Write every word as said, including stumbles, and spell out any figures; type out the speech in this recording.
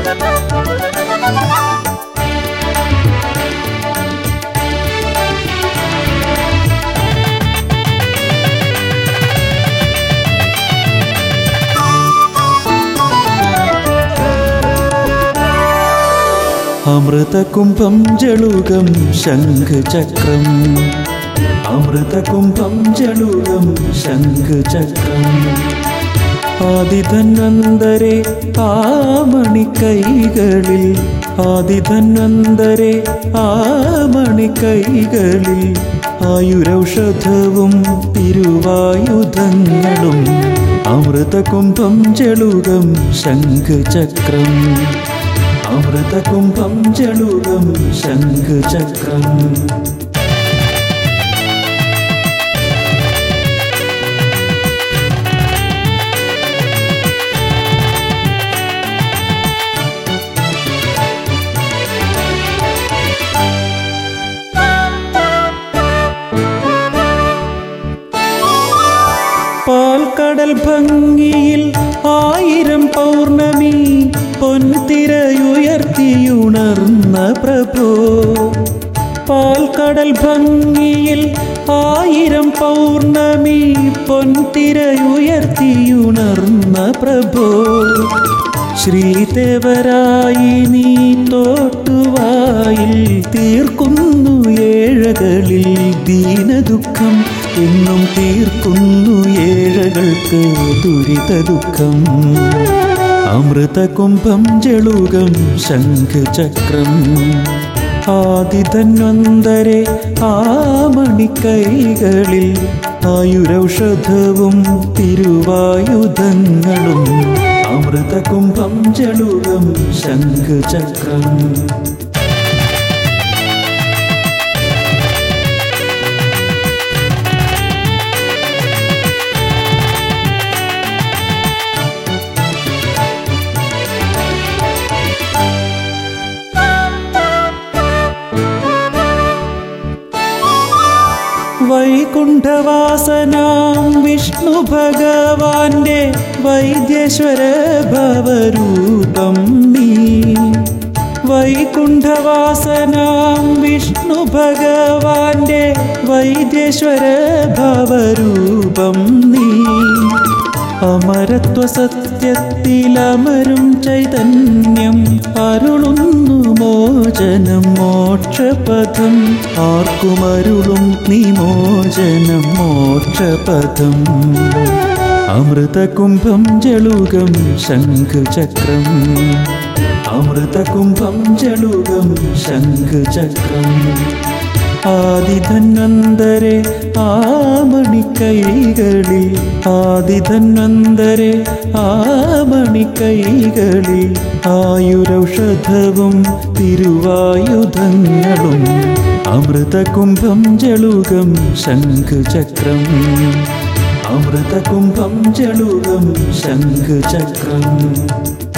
അമൃതകുംഭം ജളുകം ശംഖചക്രം അമൃതകുംഭം ജളുകം ശംഖചക്രം ആദിധന്വന്തരെ ആമണിക്കൈകളിൽ ആദിധന്വന്തരെ ആമണിക്കൈകളിൽ ആയുരൗഷധവും തിരുവായുധങ്ങളും അമൃതകുംഭം ജളുകം ശംഖചക്രം അമൃതകുംഭം ജളുകം ശംഖചക്രം പാൽക്കടൽ ഭംഗിയിൽ ആയിരം പൗർണമി പൊൻതിരയുയർത്തിയുണർന്ന പ്രഭോ പാൽക്കടൽ ഭംഗിയിൽ ആയിരം പൗർണമി പൊൻതിരയുയർത്തിയുണർന്ന പ്രഭോ ശ്രീദേവരായി നീ തോട്ടുവായിൽ തീർക്കുന്നു ഏഴകളിൽ ദീനദുഃഖം എന്നും തീർക്കുന്നു ഏഴകൾക്ക് ദുരിത ദുഃഖം അമൃതകുംഭം ജളുകം ശംഖചക്രം ആദിധന്വന്തരെ ആമണിക്കൈകളിൽ ആയുരൗഷധവും തിരുവായുധങ്ങളും അമൃതകുംഭം ജളുകം ശംഖചക്രം വൈകുണ്ഠവാസനാം വിഷ്ണു ഭഗവാന്റെ വൈദ്യേശ്വര ഭവരൂപം നീ വൈകുണ്ഠവാസനാം വിഷ്ണു ഭഗവാന്റെ വൈദ്യേശ്വര ഭവരൂപം നീ അമരത്വ സത്യത്തിലമരും ചൈതന്യം അരുളുന്നു മോചനം മോക്ഷപഥം ആർക്കുമരുളും നീ മോചനം മോക്ഷപഥം അമൃതകുംഭം ജളുകം ശംഖചക്രം അമൃതകുംഭം ജളുകം ശംഖചക്രം ആദിധന്വന്തരെ ആമണിക്കൈകളിൽ ആദിധന്വന്തരെ ആമണിക്കൈകളിൽ ആയുരൗഷധവും തിരുവായുധങ്ങളും അമൃതകുംഭം ജളുകം ശംഖചക്രം അമൃതകുംഭം ജളുകം ശംഖചക്രം